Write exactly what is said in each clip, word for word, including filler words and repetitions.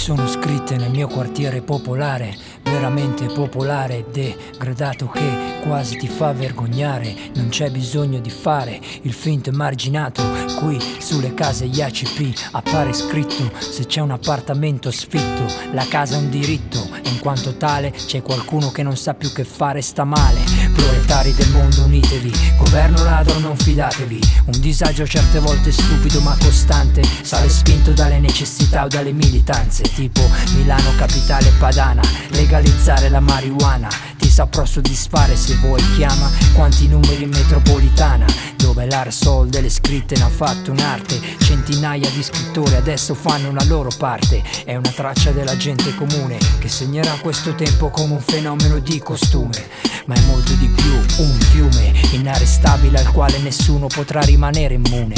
sono scritte nel mio quartiere popolare, veramente popolare, degradato che quasi ti fa vergognare. Non c'è bisogno di fare il finto emarginato, qui sulle case gli A C P appare scritto: se c'è un appartamento sfitto, la casa è un diritto, e in quanto tale c'è qualcuno che non sa più che fare, sta male. Proletari del mondo, unitevi, governo ladro, non fidatevi. Un disagio certe volte stupido ma costante, sale spinto dalle necessità o dalle militanze, tipo Milano capitale padana, legalizzare la marijuana ti saprò soddisfare se vuoi. Chiama quanti numeri in metropolitana, dove l'arsol delle scritte ne ha fatto un'arte. Centinaia di scrittori adesso fanno la loro parte, è una traccia della gente comune che segnerà questo tempo come un fenomeno di costume. Ma è molto di più, un fiume inarrestabile al quale nessuno potrà rimanere immune,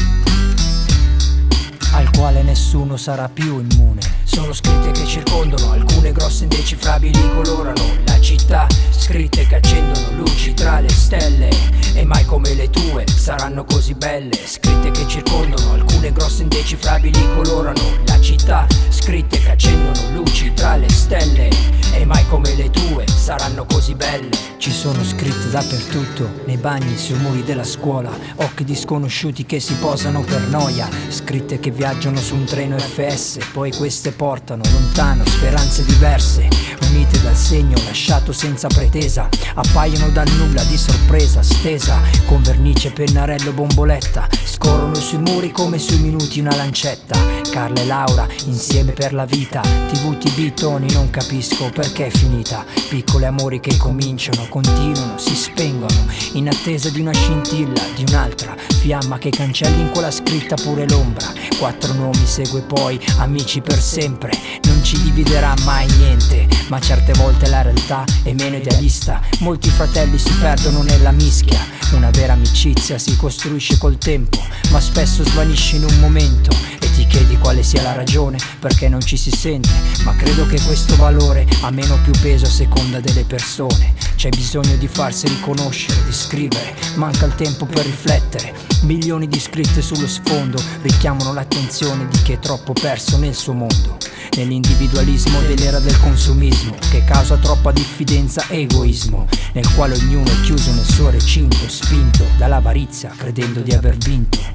al quale nessuno sarà più immune. Sono scritte che circondano, alcune grosse indecifrabili colorano la città, scritte che accendono luci tra le stelle, e mai come le tue saranno così belle. Scritte che circondano, alcune grosse indecifrabili colorano la città, scritte che accendono luci tra le stelle, e mai come le tue saranno così belle. Ci sono scritte dappertutto, nei bagni, sui muri della scuola, occhi di sconosciuti che si posano per noia, scritte che viaggiano su un treno F S, poi queste portano lontano speranze diverse, unite dal segno lasciato senza pretesa, appaiono dal nulla di sorpresa stesa, con vernice, pennarello, bomboletta, scorrono sui muri come sui minuti una lancetta. Carla e Laura insieme per la vita, tv, tv, Tony, non capisco perché è finita. Piccoli amori che cominciano, continuano, si spengono, in attesa di una scintilla, di un'altra fiamma che cancelli in quella scritta pure l'ombra. Quattro nomi segue poi, amici per sempre, non ci dividerà mai niente, ma certe volte la realtà è meno idealista. Molti fratelli si perdono nella mischia, una vera amicizia si costruisce col tempo, ma spesso svanisce in un momento, e ti chiedi quale sia la ragione perché non ci si sente. Ma credo che questo valore ha meno più peso a seconda delle persone. C'è bisogno di farsi riconoscere, di scrivere, manca il tempo per riflettere. Milioni di scritte sullo sfondo richiamano l'attenzione di chi è troppo perso nel suo mondo, nell'individualismo dell'era del consumismo che causa troppa diffidenza e egoismo, nel quale ognuno è chiuso nel suo recinto, spinto dall'avarizia credendo di aver vinto.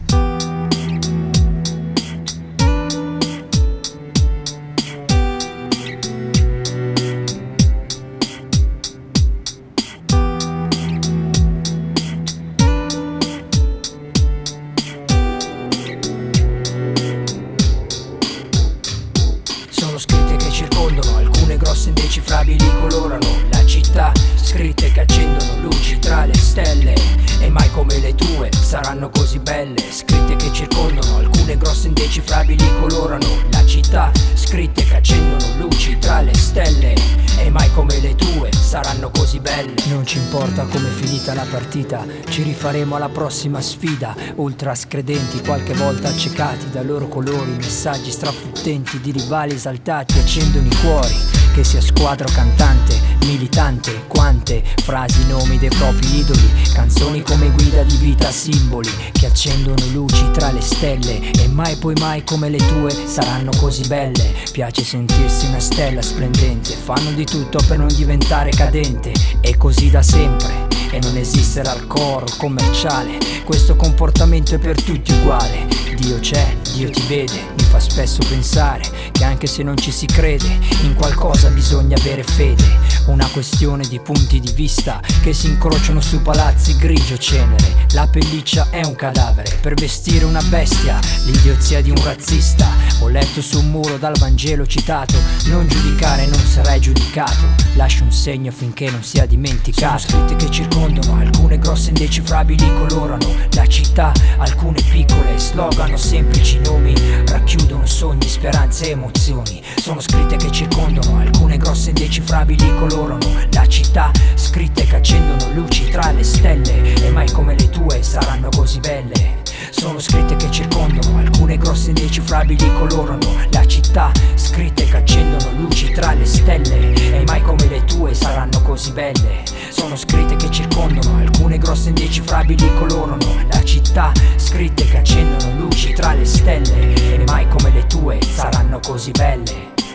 Alcune grosse indecifrabili colorano la città, scritte che accendono luci tra le stelle, e mai come le tue saranno così belle. Scritte che circondano, alcune grosse indecifrabili colorano la città, scritte che accendono luci tra le stelle, e mai come le tue saranno così belle. Non ci importa come è finita la partita, ci rifaremo alla prossima sfida. Ultra scredenti, qualche volta accecati dai loro colori, messaggi strafottenti di rivali esaltati accendono i cuori. Che sia squadra o cantante, militante, quante frasi, nomi dei propri idoli, canzoni come guida di vita, simboli che accendono luci tra le stelle, e mai poi mai come le tue saranno così belle. Piace sentirsi una stella splendente, fanno di tutto per non diventare cadente, e così da sempre, e non esiste l'alcol commerciale, questo comportamento è per tutti uguale. Dio c'è, Dio ti vede, mi fa spesso pensare che anche se non ci si crede, in qualcosa bisogna avere fede. Una questione di punti di vista che si incrociano su palazzi grigio cenere. La pelliccia è un cadavere per vestire una bestia, l'idiozia di un razzista. Ho letto su un muro dal Vangelo citato: non giudicare, non sarai giudicato, lascia un segno finché non sia dimenticato. Sono scritte che circondano, alcune grosse indecifrabili colorano la città, alcune piccole slogan, semplici nomi racchiudono sogni, speranze e emozioni. Sono scritte che circondano, alcune grosse indecifrabili colorano la città, scritte che accendono luci tra le stelle, e mai come le tue saranno così belle. Sono scritte che circondano, alcune grosse indecifrabili colorano la città, scritte che accendono luci tra le stelle, e mai come le tue saranno così belle. Sono scritte che circondano, alcune grosse indecifrabili colorano la città, scritte che accendono luci tra le stelle, e mai come le tue saranno così belle.